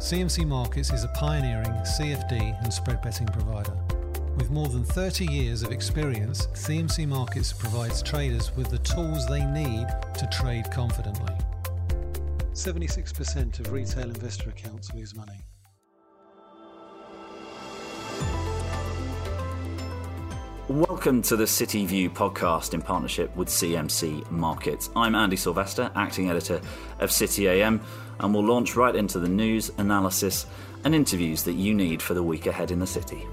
CMC Markets is a pioneering CFD and spread betting provider. With more than 30 years of experience, CMC Markets provides traders with the tools they need to trade confidently. 76% of retail investor accounts lose money. Welcome to the City View podcast in partnership with CMC Markets. I'm Andy Sylvester, acting editor of City AM, and we'll launch right into the news, analysis and interviews that you need for the week ahead in the city.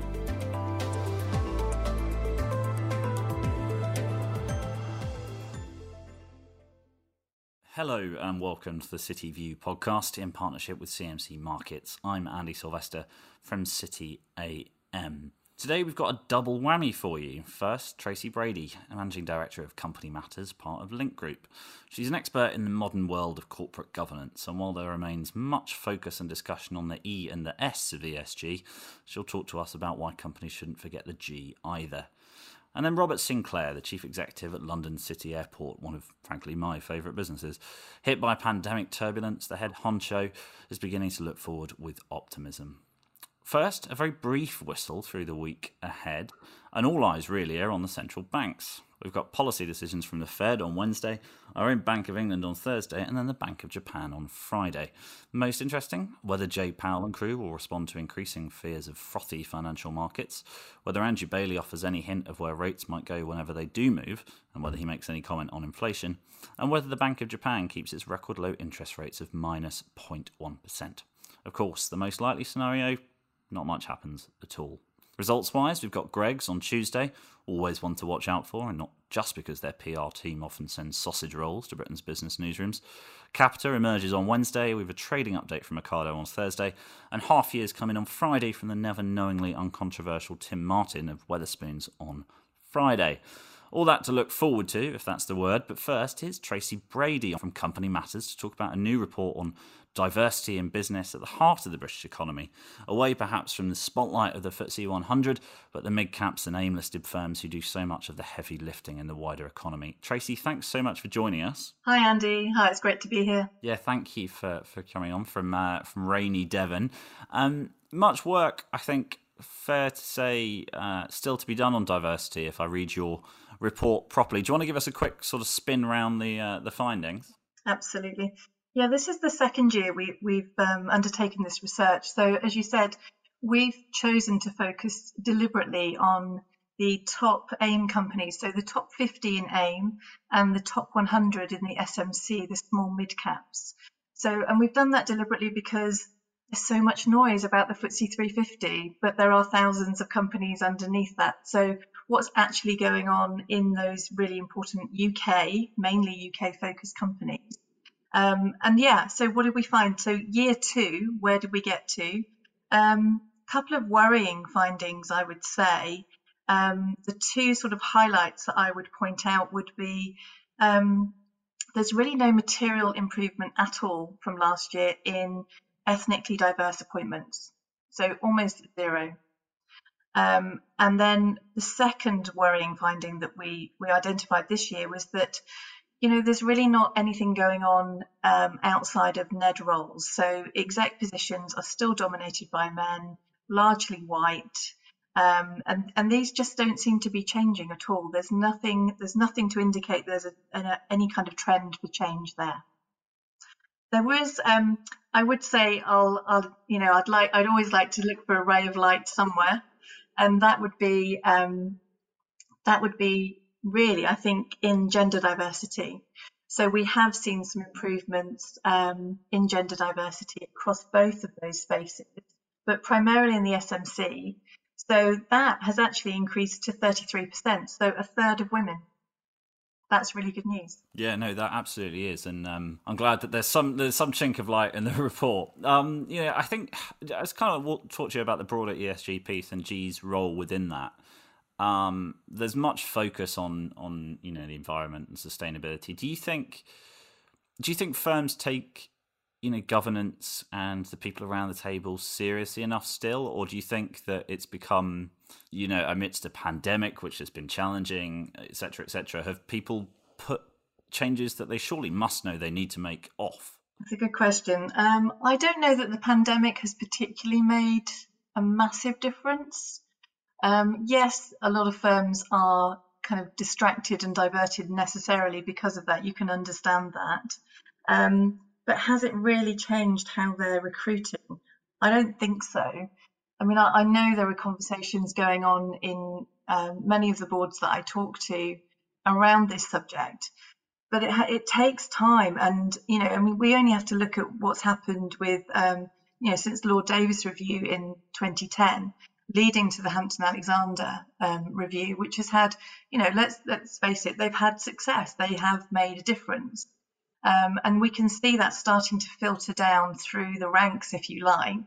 Hello and welcome to the City View podcast in partnership with CMC Markets. I'm Andy Sylvester from City AM. Today we've got a double whammy for you. First, Tracy Brady, Managing Director of Company Matters, part of Link Group. She's an expert in the modern world of corporate governance, and while there remains much focus and discussion on the E and the S of ESG, she'll talk to us about why companies shouldn't forget the G either. And then Robert Sinclair, the Chief Executive at London City Airport, one of, frankly, my favourite businesses. Hit by pandemic turbulence, the head honcho is beginning to look forward with optimism. First, a very brief whistle through the week ahead, and all eyes really are on the central banks. We've got policy decisions from the Fed on Wednesday, our own Bank of England on Thursday, and then the Bank of Japan on Friday. Most interesting, whether Jay Powell and crew will respond to increasing fears of frothy financial markets, whether Andrew Bailey offers any hint of where rates might go whenever they do move, and whether he makes any comment on inflation, and whether the Bank of Japan keeps its record low interest rates of minus 0.1%. Of course, the most likely scenario, not much happens at all. Results-wise, we've got Greggs on Tuesday, always one to watch out for, and not just because their PR team often sends sausage rolls to Britain's business newsrooms. Capita emerges on Wednesday, we have a trading update from Ocado on Thursday, and half years coming on Friday from the never knowingly uncontroversial Tim Martin of Wetherspoons on Friday. All that to look forward to, if that's the word, but first, here's Tracy Brady from Company Matters to talk about a new report on diversity in business at the heart of the British economy, away perhaps from the spotlight of the FTSE 100, but the mid-caps and AIM-listed firms who do so much of the heavy lifting in the wider economy. Tracy, thanks so much for joining us. Hi, Andy. Hi, it's great to be here. Yeah, thank you for coming on from rainy Devon. Much work, I think, fair to say, still to be done on diversity, if I read your report properly. Do you want to give us a quick sort of spin round the findings? Absolutely. Yeah, this is the second year we've undertaken this research. So, as you said, we've chosen to focus deliberately on the top AIM companies, so the top 50 in AIM and the top 100 in the SMC, the small mid-caps. So, and we've done that deliberately because there's so much noise about the FTSE 350, but there are thousands of companies underneath that. So what's actually going on in those really important mainly UK-focused companies? So what did we find? So year two, where did we get to? Couple of worrying findings, I would say. The two sort of highlights that I would point out would be there's really no material improvement at all from last year in ethnically diverse appointments, so almost zero. And then the second worrying finding that we identified this year was that there's really not anything going on outside of NED roles. So exec positions are still dominated by men, largely white, and these just don't seem to be changing at all. There's nothing to indicate there's any kind of trend for change there. There was, I would say, I'd always like to look for a ray of light somewhere, and that would be really, I think, in gender diversity. So we have seen some improvements in gender diversity across both of those spaces, but primarily in the SMC. So that has actually increased to 33%, so a third of women. That's really good news. Yeah, no, that absolutely is, and I'm glad that there's some chink of light in the report. I think I was kind of talk to you about the broader ESG piece and G's role within that. There's much focus on the environment and sustainability. Do you think firms take governance and the people around the table seriously enough still, or do you think that it's become amidst a pandemic which has been challenging, etc., have people put changes that they surely must know they need to make off? That's a good question. I don't know that the pandemic has particularly made a massive difference. Yes, a lot of firms are kind of distracted and diverted necessarily because of that. You can understand that. But has it really changed how they're recruiting? I don't think so. I mean, I know there are conversations going on in many of the boards that I talk to around this subject, but it takes time. And, I mean, we only have to look at what's happened with, since Lord Davis review in 2010, leading to the Hampton-Alexander review, which has had, let's face it, they've had success. They have made a difference. And we can see that starting to filter down through the ranks, if you like.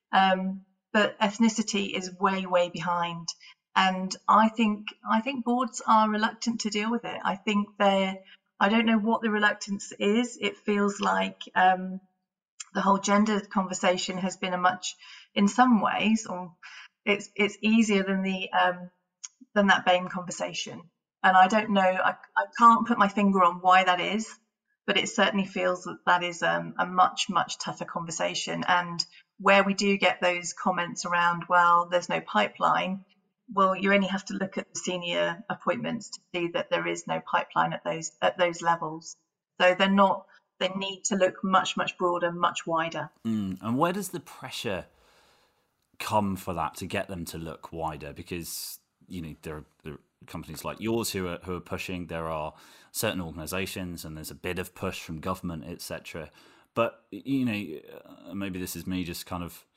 But ethnicity is way, way behind. And I think boards are reluctant to deal with it. I don't know what the reluctance is. It feels like the whole gender conversation has been in some ways, or it's easier than that BAME conversation. And I don't know, I can't put my finger on why that is, but it certainly feels that is a much, much tougher conversation. And where we do get those comments around, well, there's no pipeline, well, you only have to look at the senior appointments to see that there is no pipeline at those levels. So they need to look much, much broader, much wider. And where does the pressure come for that to get them to look wider? Because, there are companies like yours who are pushing, there are certain organisations, and there's a bit of push from government, etc. But, maybe this is me just kind of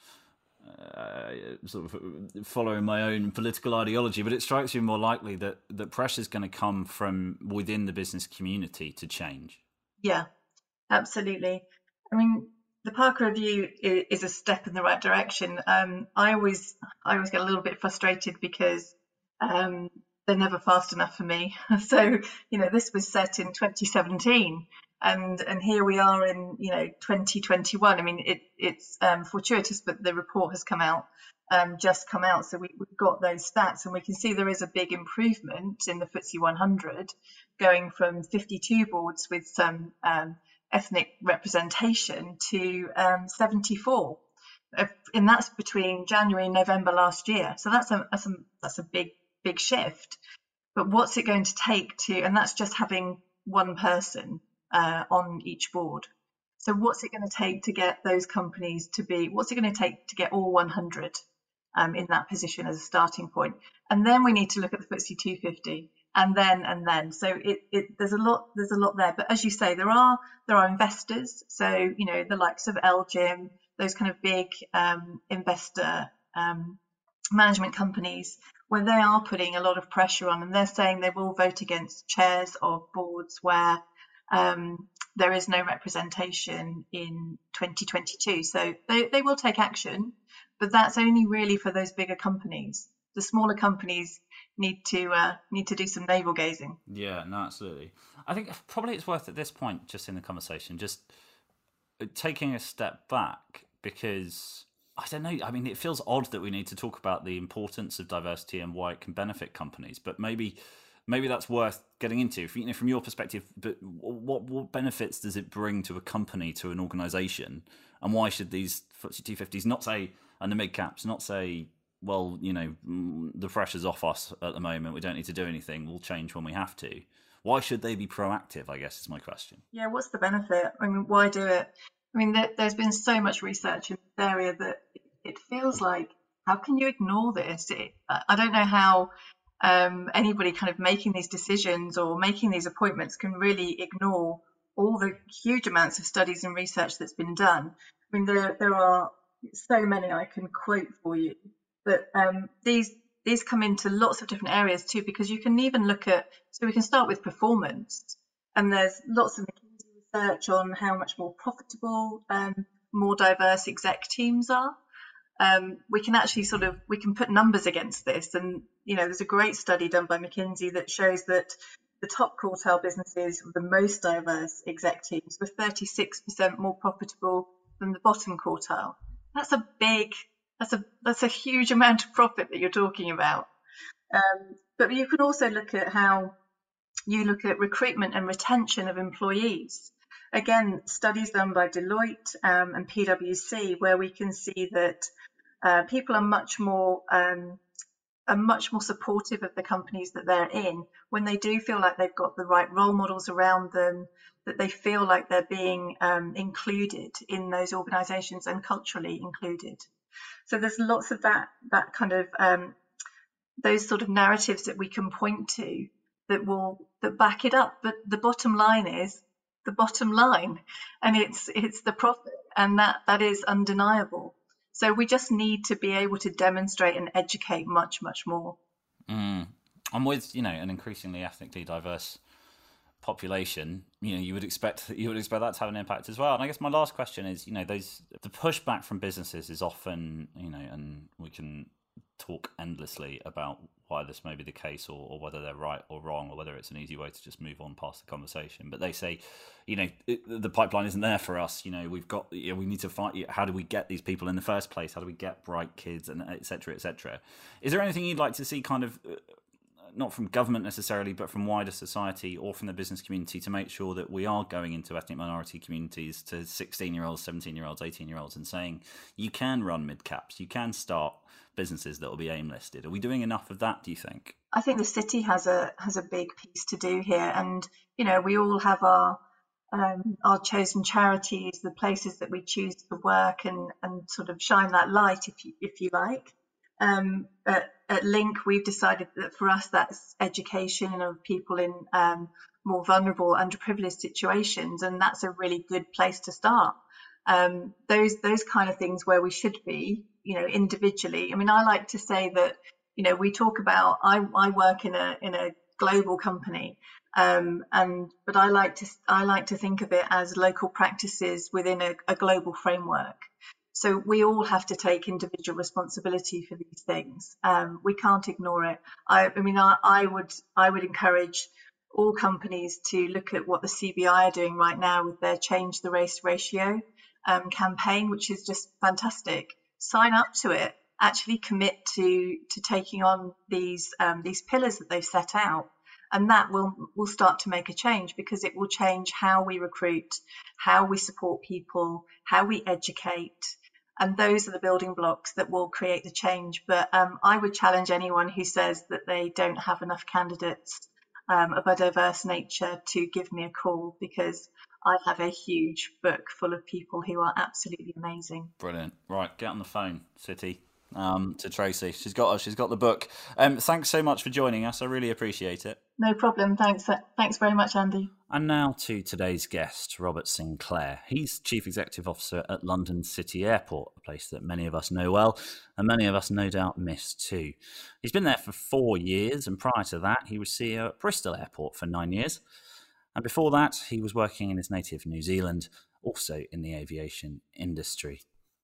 sort of following my own political ideology, but it strikes me more likely that pressure is going to come from within the business community to change. Yeah, absolutely. I mean, the Parker Review is a step in the right direction. I always get a little bit frustrated because they're never fast enough for me. So, this was set in 2017. And here we are in 2021. I mean, it's fortuitous, but the report has just come out, so we've got those stats, and we can see there is a big improvement in the FTSE 100, going from 52 boards with some ethnic representation to 74, and that's between January and November last year. So that's a big shift. But what's it going to take and that's just having one person on each board. So what's it going to take to get those companies what's it going to take to get all 100 in that position as a starting point? And then we need to look at the FTSE 250 and then. So there's a lot there. But as you say, there are investors. So, the likes of LGIM, those kind of big investor management companies, where they are putting a lot of pressure on, and they're saying they will vote against chairs of boards where there is no representation in 2022. So they will take action, but that's only really for those bigger companies. The smaller companies need to do some navel gazing. Yeah, no, absolutely. I think probably it's worth at this point, just in the conversation, just taking a step back, because I don't know. I mean, it feels odd that we need to talk about the importance of diversity and why it can benefit companies, but maybe that's worth getting into. From your perspective, but what benefits does it bring to a company, to an organisation, and why should these FTSE 250s not say, and the mid caps not say, well, the pressure's off us at the moment, we don't need to do anything, we'll change when we have to? Why should they be proactive, I guess, is my question. Yeah, what's the benefit? I mean, why do it? I mean, there's been so much research in this area that it feels like, how can you ignore this? I don't know how anybody kind of making these decisions or making these appointments can really ignore all the huge amounts of studies and research that's been done. I mean, there are so many I can quote for you, but these come into lots of different areas too, because you can even look at, so we can start with performance, and there's lots of research on how much more profitable more diverse exec teams are. We can actually we can put numbers against this, and there's a great study done by McKinsey that shows that the top quartile businesses with the most diverse exec teams were 36% more profitable than the bottom quartile. That's a huge amount of profit that you're talking about. But you can also look at how you look at recruitment and retention of employees. again, studies done by Deloitte and PwC, where we can see that people are much more supportive of the companies that they're in when they do feel like they've got the right role models around them, that they feel like they're being included in those organizations and culturally included. So there's lots of that kind of those sort of narratives that we can point to that back it up. But the bottom line is the bottom line, and it's the profit, and that is undeniable. So we just need to be able to demonstrate and educate much, much more. And with an increasingly ethnically diverse population, you would expect that to have an impact as well. And I guess my last question is, the pushback from businesses is often, and we can talk endlessly about why this may be the case, or whether they're right or wrong, or whether it's an easy way to just move on past the conversation. But they say, the pipeline isn't there for us. We need to find, how do we get these people in the first place? How do we get bright kids, and et cetera, et cetera? Is there anything you'd like to see kind of, not from government necessarily, but from wider society or from the business community, to make sure that we are going into ethnic minority communities, to 16-year-olds, 17-year-olds, 18-year-olds, and saying, you can run mid-caps, you can start businesses that will be AIM listed? Are we doing enough of that, do you think? I think the city has a big piece to do here, and we all have our chosen charities, the places that we choose to work and sort of shine that light, if you like. At Link, we've decided that for us that's education of people in more vulnerable, underprivileged situations, and that's a really good place to start. Those kind of things where we should be, individually. I mean, I like to say that, we talk about, I work in a global company, but I like to think of it as local practices within a global framework. So we all have to take individual responsibility for these things. We can't ignore it. I would encourage all companies to look at what the CBI are doing right now with their Change the Race Ratio campaign, which is just fantastic. Sign up to it. Actually commit to taking on these pillars that they've set out, and that will start to make a change, because it will change how we recruit, how we support people, how we educate. And those are the building blocks that will create the change. But I would challenge anyone who says that they don't have enough candidates of a diverse nature to give me a call, because I have a huge book full of people who are absolutely amazing. Brilliant. Right, get on the phone, City, to Tracy. She's got the book. Thanks so much for joining us. I really appreciate it. No problem. Thanks very much, Andy. And now to today's guest, Robert Sinclair. He's Chief Executive Officer at London City Airport, a place that many of us know well, and many of us no doubt miss too. He's been there for 4 years, and prior to that, he was CEO at Bristol Airport for 9 years. And before that, he was working in his native New Zealand, also in the aviation industry.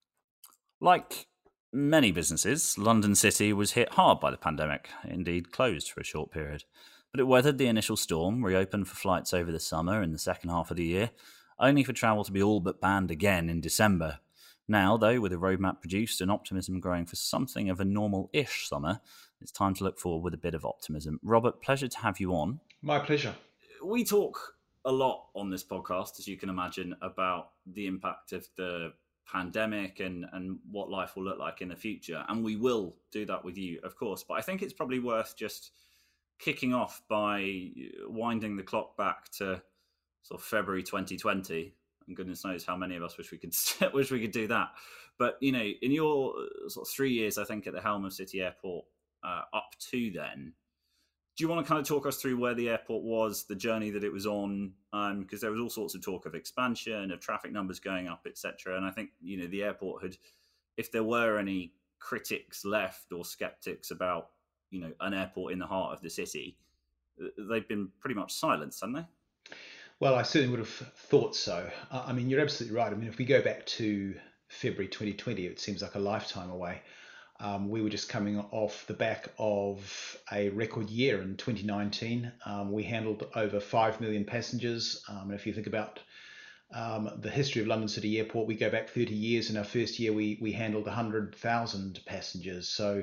Like many businesses, London City was hit hard by the pandemic, indeed closed for a short period. But it weathered the initial storm, reopened for flights over the summer in the second half of the year, only for travel to be all but banned again in December. Now, though, with a roadmap produced and optimism growing for something of a normal-ish summer, it's time to look forward with a bit of optimism. Robert, pleasure to have you on. My pleasure. We talk a lot on this podcast, as you can imagine, about the impact of the pandemic and what life will look like in the future. And we will do that with you, of course. But I think it's probably worth just kicking off by winding the clock back to sort of February 2020. And goodness knows how many of us wish we could do that. But, in your sort of 3 years, I think, at the helm of City Airport up to then, do you want to kind of talk us through where the airport was, the journey that it was on? Because there was all sorts of talk of expansion, of traffic numbers going up, etc. And I think, the airport had, if there were any critics left or skeptics about, an airport in the heart of the city, they've been pretty much silenced, haven't they? Well, I certainly would have thought so. I mean, you're absolutely right. I mean, if we go back to February 2020, it seems like a lifetime away. We were just coming off the back of a record year in 2019. We handled over 5 million passengers. And if you think about the history of London City Airport, we go back 30 years. In our first year, we handled 100,000 passengers. So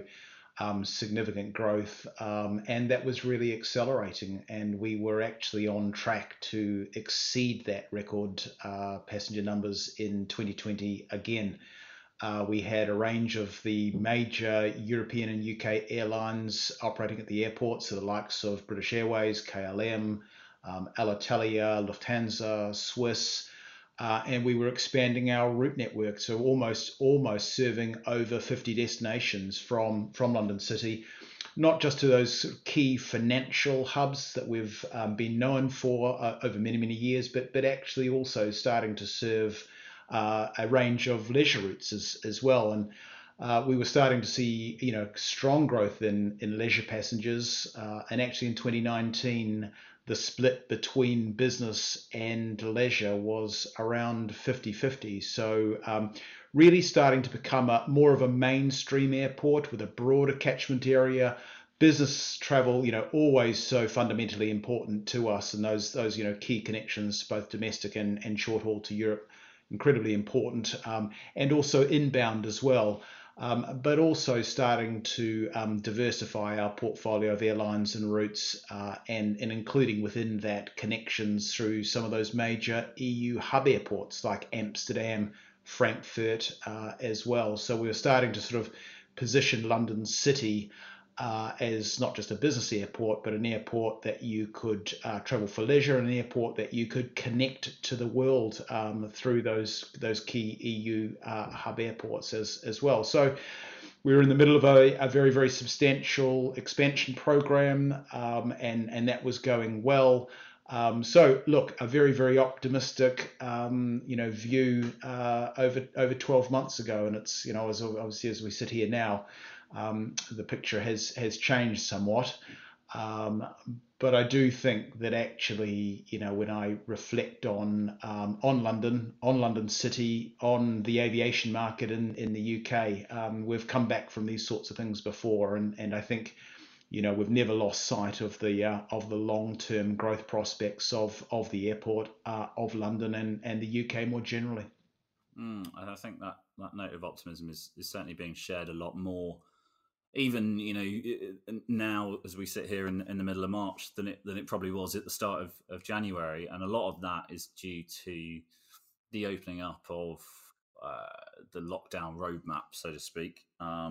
significant growth, and that was really accelerating. And we were actually on track to exceed that record passenger numbers in 2020 again. We had a range of the major European and UK airlines operating at the airport, so the likes of British Airways, KLM, Alitalia, Lufthansa, Swiss, and we were expanding our route network, so almost serving over 50 destinations from London City, not just to those key financial hubs that we've been known for over many years, but actually also starting to serve a range of leisure routes as well. And we were starting to see, strong growth in leisure passengers. And actually in 2019, the split between business and leisure was around 50-50. So really starting to become more of a mainstream airport with a broader catchment area. Business travel, always so fundamentally important to us, and those key connections, both domestic and short haul to Europe, incredibly important, and also inbound as well, but also starting to diversify our portfolio of airlines and routes, and including within that connections through some of those major EU hub airports like Amsterdam, Frankfurt as well. So we were starting to sort of position London City as not just a business airport, but an airport that you could travel for leisure, and an airport that you could connect to the world through those key EU hub airports as well. So we were in the middle of a very substantial expansion program, and that was going well. So look, a very optimistic view over 12 months ago, and it's as obviously as we sit here now. The picture has changed somewhat, but I do think that actually, when I reflect on London City, on the aviation market in the UK, we've come back from these sorts of things before, and I think, we've never lost sight of the long-term growth prospects of the airport, of London and the UK more generally. I think that note of optimism is certainly being shared a lot more, even now as we sit here in the middle of March, than it probably was at the start of January, and a lot of that is due to the opening up of the lockdown roadmap, so to speak.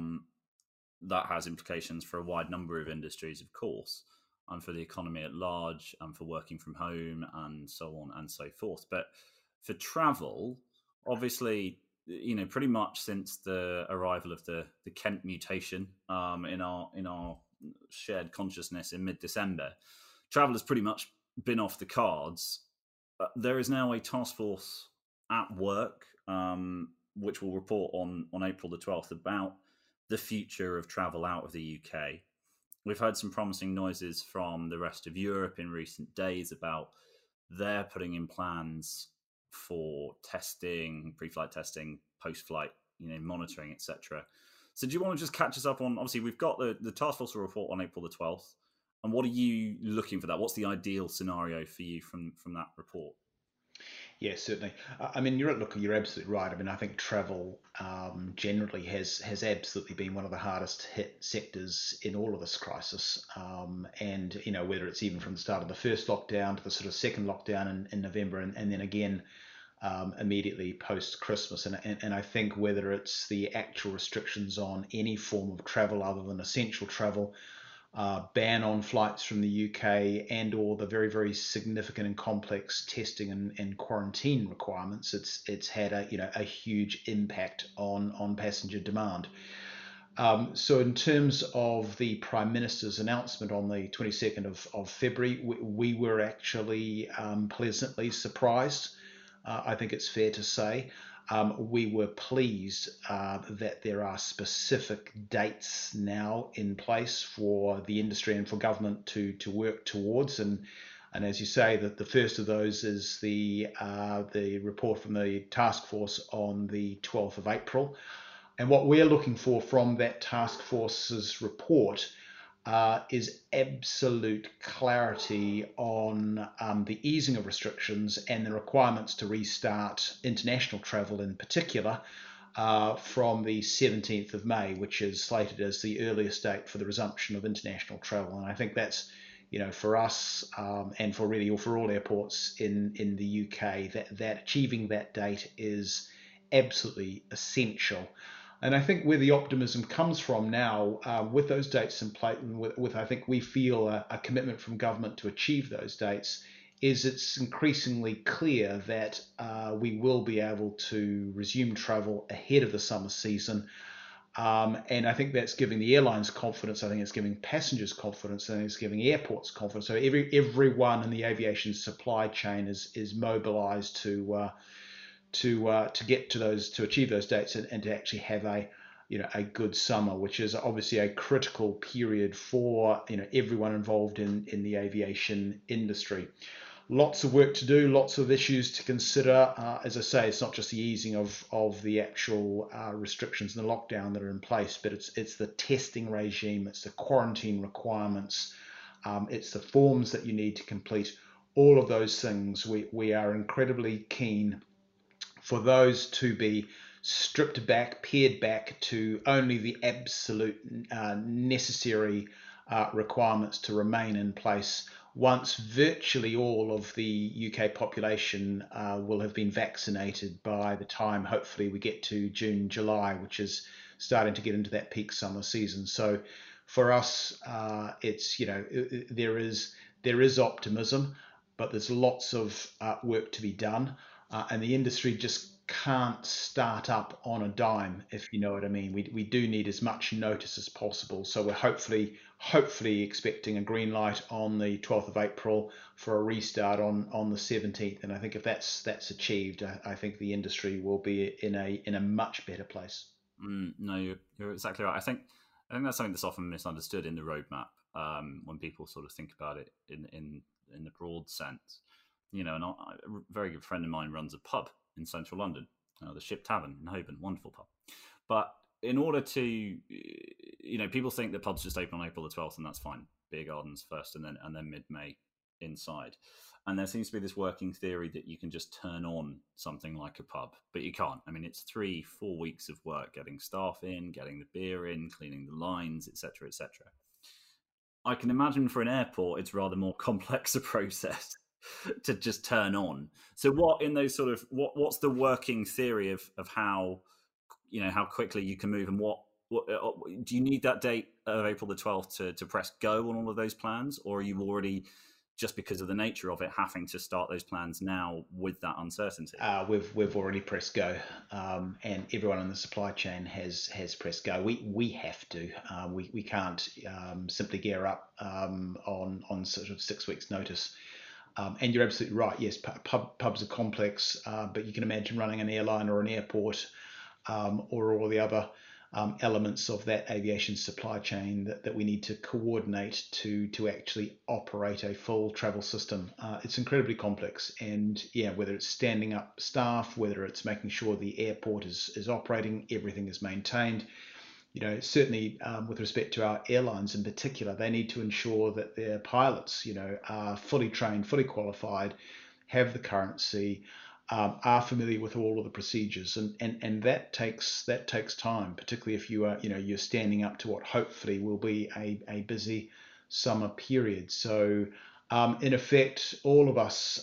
That has implications for a wide number of industries, of course, and for the economy at large, and for working from home, and so on and so forth. But for travel, obviously, pretty much since the arrival of the Kent mutation in our shared consciousness in mid-December, travel has pretty much been off the cards. There is now a task force at work, which will report on April the 12th about the future of travel out of the UK. We've heard some promising noises from the rest of Europe in recent days about their putting in plans for testing, pre-flight testing, post-flight, monitoring, etc. So do you want to just catch us up on, obviously we've got the task force report on April the 12th, and what are you looking for that? What's the ideal scenario for you from that report? Yes, certainly. I mean, you're absolutely right. I mean, I think travel generally has absolutely been one of the hardest hit sectors in all of this crisis. And, whether it's even from the start of the first lockdown to the sort of second lockdown in November, and then again immediately post-Christmas. And I think whether it's the actual restrictions on any form of travel other than essential travel, ban on flights from the UK, and or the very significant and complex testing and quarantine requirements, it's had a huge impact on passenger demand. So in terms of the Prime Minister's announcement on the 22nd of February, we were actually pleasantly surprised. I think it's fair to say. We were pleased that there are specific dates now in place for the industry and for government to work towards, and as you say, that the first of those is the report from the task force on the 12th of April, and what we're looking for from that task force's report is absolute clarity on the easing of restrictions and the requirements to restart international travel in particular, from the 17th of May, which is slated as the earliest date for the resumption of international travel. And I think that's, for us and for all airports in the UK, that achieving that date is absolutely essential. And I think where the optimism comes from now, with those dates in place, and with I think we feel a commitment from government to achieve those dates, is it's increasingly clear that we will be able to resume travel ahead of the summer season. And I think that's giving the airlines confidence. I think it's giving passengers confidence, and it's giving airports confidence. So everyone in the aviation supply chain is mobilised to get to those, to achieve those dates, and to actually have a good summer, which is obviously a critical period for everyone involved in the aviation industry. Lots of work to do, lots of issues to consider. As I say, it's not just the easing of the actual restrictions and the lockdown that are in place, but it's the testing regime, it's the quarantine requirements, it's the forms that you need to complete. All of those things, we are incredibly keen for those to be stripped back, pared back to only the absolute necessary requirements to remain in place once virtually all of the UK population will have been vaccinated by the time, hopefully, we get to June, July, which is starting to get into that peak summer season. So for us, it's, there is optimism, but there's lots of work to be done. And the industry just can't start up on a dime, if you know what I mean. We do need as much notice as possible. So we're hopefully expecting a green light on the 12th of April for a restart on the 17th. And I think if that's achieved, I think the industry will be in a much better place. No, you're exactly right. I think that's something that's often misunderstood in the roadmap when people sort of think about it in the broad sense. And a very good friend of mine runs a pub in central London, the Ship Tavern in Holborn, wonderful pub. But in order to, people think that pubs just open on April the 12th, and that's fine. Beer gardens first, and then mid-May inside. And there seems to be this working theory that you can just turn on something like a pub, but you can't. I mean, it's 3-4 weeks of work, getting staff in, getting the beer in, cleaning the lines, etc., etc. I can imagine for an airport, it's rather more complex a process to just turn on. So what in those sort of what's the working theory of how how quickly you can move, and what do you need that date of April the 12th to press go on all of those plans, or are you already, just because of the nature of it, having to start those plans now with that uncertainty? We've already pressed go, and everyone in the supply chain has pressed go. We have to. We can't simply gear up on sort of 6 weeks' notice. And you're absolutely right. Yes, pubs are complex, but you can imagine running an airline or an airport, or all the other elements of that aviation supply chain that we need to coordinate to actually operate a full travel system. It's incredibly complex, and whether it's standing up staff, whether it's making sure the airport is operating, everything is maintained. Certainly with respect to our airlines in particular, they need to ensure that their pilots, are fully trained, fully qualified, have the currency, are familiar with all of the procedures, and that takes time, particularly if you are, you're standing up to what hopefully will be a busy summer period. So, in effect, all of us,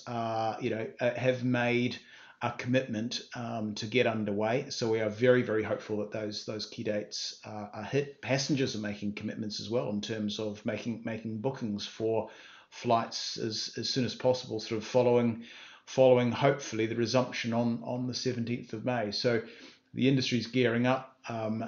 have made a commitment to get underway. So we are very, very hopeful that those key dates are hit. Passengers are making commitments as well in terms of making bookings for flights as soon as possible, sort of following hopefully the resumption on the 17th of May. So the industry's gearing up,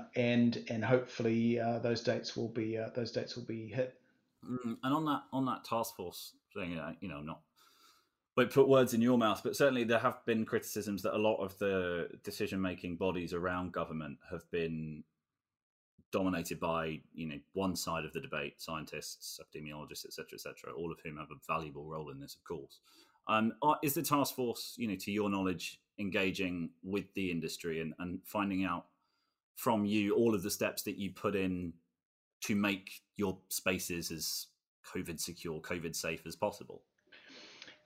and hopefully those dates will be hit. And on that task force thing, not won't put words in your mouth, but certainly there have been criticisms that a lot of the decision-making bodies around government have been dominated by, one side of the debate, scientists, epidemiologists, etc., all of whom have a valuable role in this, of course. Is the task force, to your knowledge, engaging with the industry and finding out from you all of the steps that you put in to make your spaces as COVID secure, COVID safe as possible?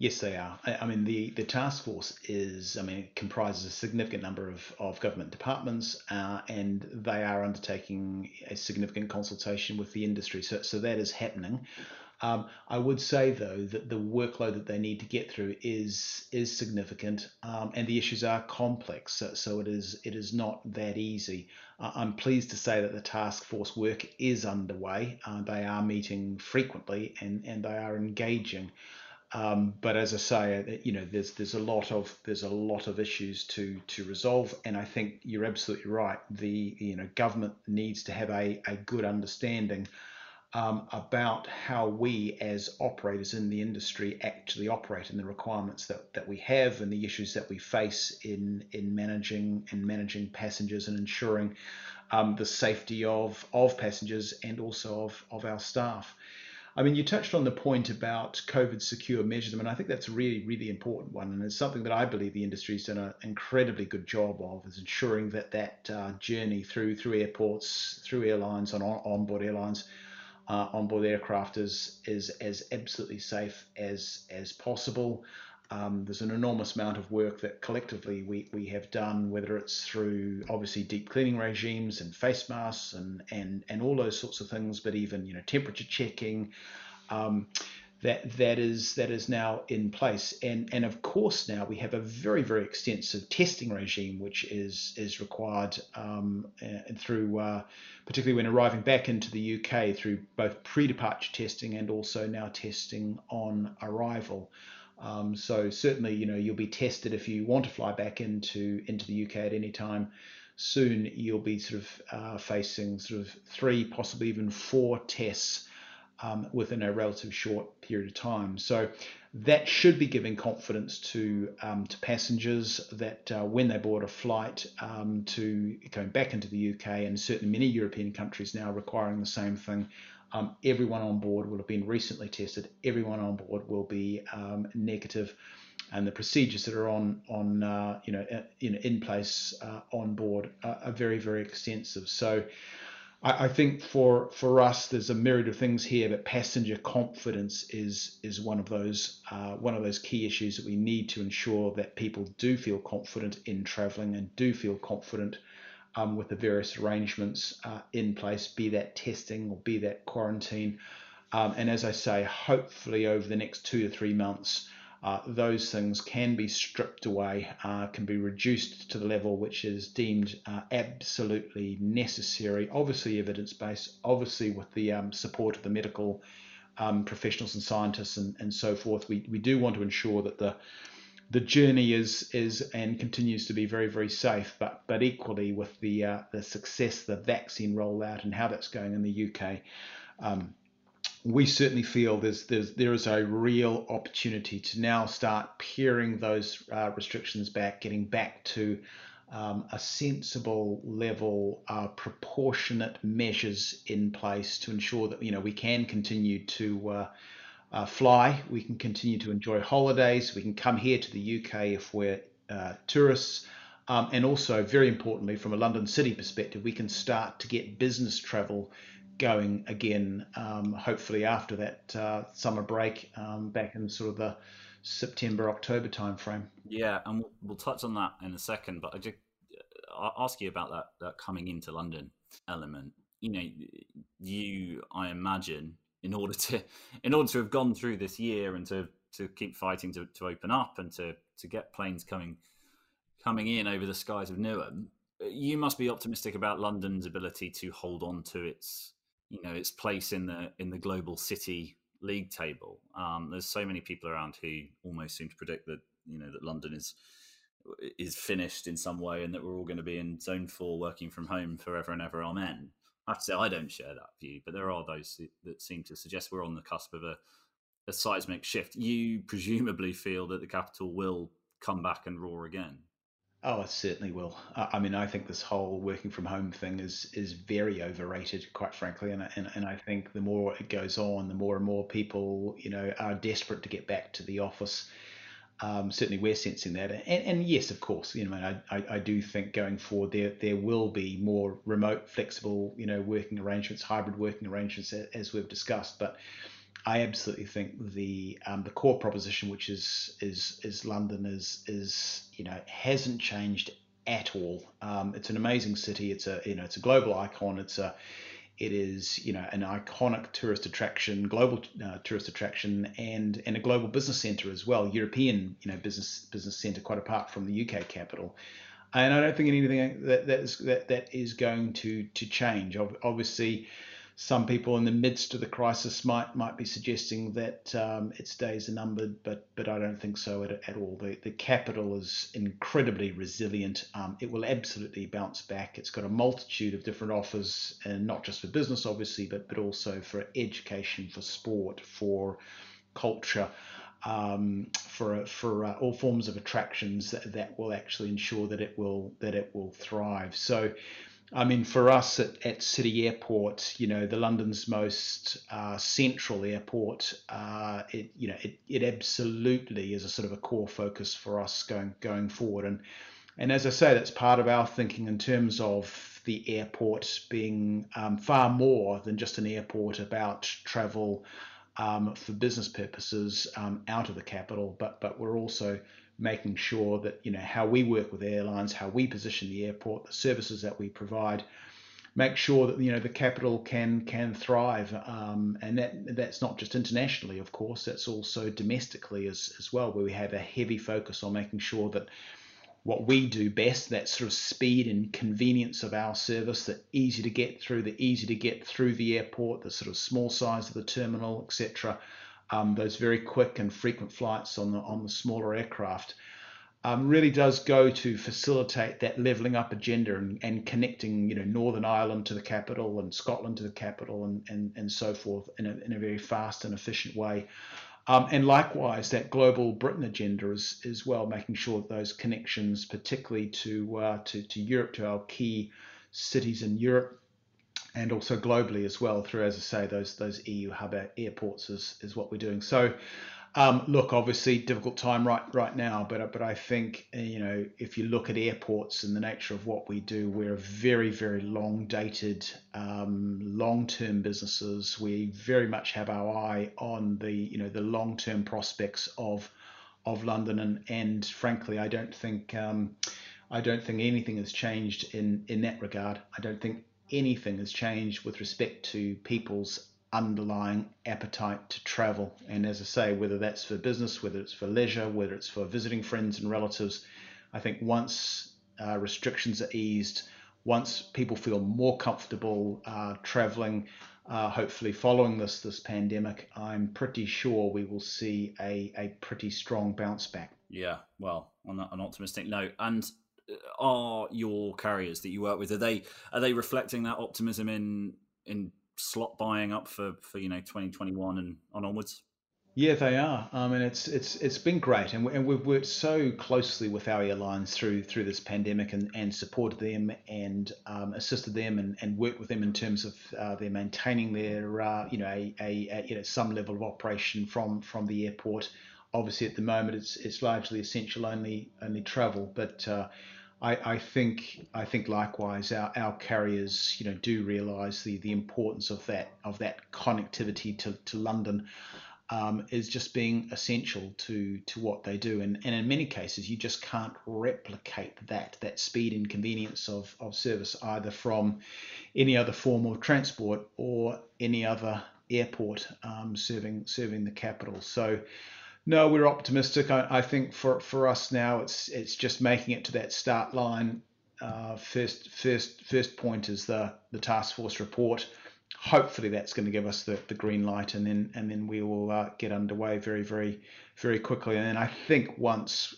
Yes, they are. I mean, the task force it comprises a significant number of government departments, and they are undertaking a significant consultation with the industry. So that is happening. I would say, though, that the workload that they need to get through is significant, and the issues are complex. So it is not that easy. I'm pleased to say that the task force work is underway. They are meeting frequently, and they are engaging. But as I say, there's a lot of issues to resolve, and I think you're absolutely right. The government needs to have a good understanding about how we as operators in the industry actually operate, and the requirements that we have, and the issues that we face in managing passengers, and ensuring the safety of passengers, and also of our staff. I mean, you touched on the point about COVID secure measures. I mean, I think that's a really, really important one, and it's something that I believe the industry's done an incredibly good job of, is ensuring that journey through airports, through airlines, and onboard airlines, onboard aircraft is as absolutely safe as possible. There's an enormous amount of work that collectively we have done, whether it's through obviously deep cleaning regimes and face masks and all those sorts of things, but even temperature checking. That is now in place, and of course now we have a very, very extensive testing regime which is required through particularly when arriving back into the UK, through both pre-departure testing and also now testing on arrival. So certainly, you'll be tested if you want to fly back into the UK at any time soon. You'll be sort of facing sort of 3, possibly even 4 tests within a relatively short period of time. So that should be giving confidence to passengers that when they board a flight to going back into the UK, and certainly many European countries now requiring the same thing. Everyone on board will have been recently tested. Everyone on board will be negative, and the procedures that are in place on board are very, very extensive. So I think for us, there's a myriad of things here, but passenger confidence is one of those key issues that we need to ensure that people do feel confident in travelling, and do feel confident with the various arrangements in place, be that testing or be that quarantine. And as I say, hopefully over the next 2 to 3 months, those things can be stripped away, can be reduced to the level which is deemed absolutely necessary, obviously evidence-based, obviously with the support of the medical professionals and scientists and so forth. We do want to ensure that the journey is and continues to be very, very safe, but equally with the success of the vaccine rollout and how that's going in the UK, we certainly feel there is a real opportunity to now start paring those restrictions back, getting back to a sensible level, proportionate measures in place to ensure that we can continue to fly, we can continue to enjoy holidays, we can come here to the UK if we're tourists, and also, very importantly, from a London City perspective, we can start to get business travel going again, hopefully after that summer break, back in sort of the September-October timeframe. Yeah, and we'll touch on that in a second, but I'll ask you about that coming into London element. I imagine, in order to have gone through this year and to keep fighting to open up and to get planes coming in over the skies of Newham, you must be optimistic about London's ability to hold on to its place in the global city league table. There's so many people around who almost seem to predict that that London is finished in some way, and that we're all going to be in Zone 4 working from home forever and ever, amen. I have to say, I don't share that view, but there are those that seem to suggest we're on the cusp of a seismic shift. You presumably feel that the capital will come back and roar again. Oh, it certainly will. I mean, I think this whole working from home thing is very overrated, quite frankly. And I think the more it goes on, the more and more people, are desperate to get back to the office. Certainly, we're sensing that. And yes, of course, I do think going forward there will be more remote, flexible, working arrangements, hybrid working arrangements, as we've discussed. But I absolutely think the core proposition, which is London, is hasn't changed at all. It's an amazing city. It's a global icon. It is an iconic tourist attraction, global tourist attraction, and a global business centre as well. European business centre, quite apart from the UK capital. And I don't think anything that is going to change. Obviously, some people in the midst of the crisis might be suggesting that its days are numbered, but I don't think so at all. The capital is incredibly resilient. It will absolutely bounce back. It's got a multitude of different offers, and not just for business, obviously, but also for education, for sport, for culture. For all forms of attractions that will actually ensure that it will thrive. So, I mean, for us at City Airport, the London's most central airport, it absolutely is a sort of a core focus for us going forward. And as I say, that's part of our thinking in terms of the airport being far more than just an airport about travel for business purposes out of the capital, but we're also making sure that how we work with airlines, how we position the airport, the services that we provide, make sure that the capital can thrive, and that's not just internationally, of course, that's also domestically as well, where we have a heavy focus on making sure that what we do best, that sort of speed and convenience of our service, the easy to get through the airport, the sort of small size of the terminal, etc. Those very quick and frequent flights on the smaller aircraft really does go to facilitate that levelling up agenda and connecting Northern Ireland to the capital and Scotland to the capital and so forth in a very fast and efficient way. And likewise, that global Britain agenda is well, making sure that those connections, particularly to Europe, to our key cities in Europe, and also globally as well, through, as I say, those EU hub airports is what we're doing. So, look, obviously, difficult time right now, but I think if you look at airports and the nature of what we do, we're very, very long-dated, long-term businesses. We very much have our eye on the long-term prospects of London, and frankly, I don't think anything has changed in that regard. I don't think anything has changed with respect to people's underlying appetite to travel. And as I say, whether that's for business, whether it's for leisure, whether it's for visiting friends and relatives, I think once restrictions are eased, once people feel more comfortable traveling, hopefully following this pandemic, I'm pretty sure we will see a pretty strong bounce back. Yeah, well, on an optimistic note. And are your carriers that you work with, are they reflecting that optimism in slot buying up for 2021 and onwards? Yeah, they are. And it's been great, and we've worked so closely with our airlines through this pandemic and supported them and assisted them and worked with them in terms of their maintaining their some level of operation from the airport. Obviously, at the moment, it's largely essential only travel, but I think likewise our carriers do realise the importance of that connectivity to London is just being essential to what they do, and in many cases you just can't replicate that speed and convenience of service either from any other form of transport or any other airport serving the capital. So. No, we're optimistic. I think for us now, it's just making it to that start line. First point is the task force report. Hopefully, that's going to give us the green light, and then we will get underway very, very, very quickly. And then I think once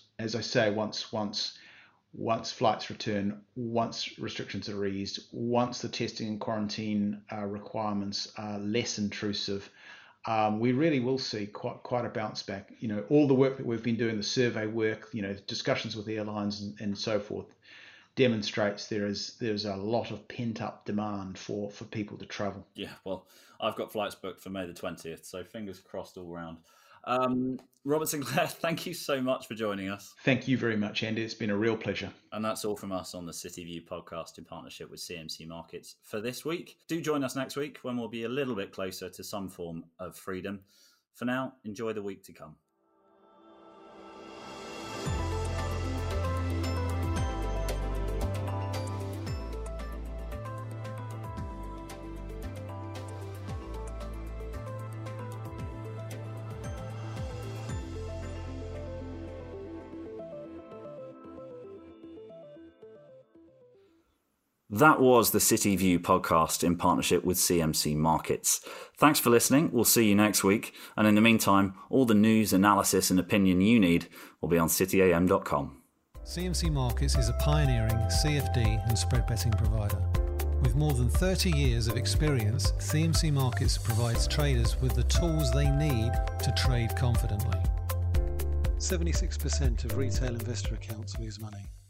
flights return, once restrictions are eased, once the testing and quarantine requirements are less intrusive. We really will see quite a bounce back. All the work that we've been doing, the survey work, discussions with airlines and so forth, demonstrates there's a lot of pent up demand for people to travel. Yeah, well, I've got flights booked for May the 20th, so fingers crossed all round. Robert Sinclair, thank you so much for joining us. Thank you very much, Andy. It's been a real pleasure. And that's all from us on the City View podcast in partnership with CMC Markets for this week. Do join us next week when we'll be a little bit closer to some form of freedom. For now, enjoy the week to come. That was the City View podcast in partnership with CMC Markets. Thanks for listening. We'll see you next week. And in the meantime, all the news, analysis and opinion you need will be on cityam.com. CMC Markets is a pioneering CFD and spread betting provider. With more than 30 years of experience, CMC Markets provides traders with the tools they need to trade confidently. 76% of retail investor accounts lose money.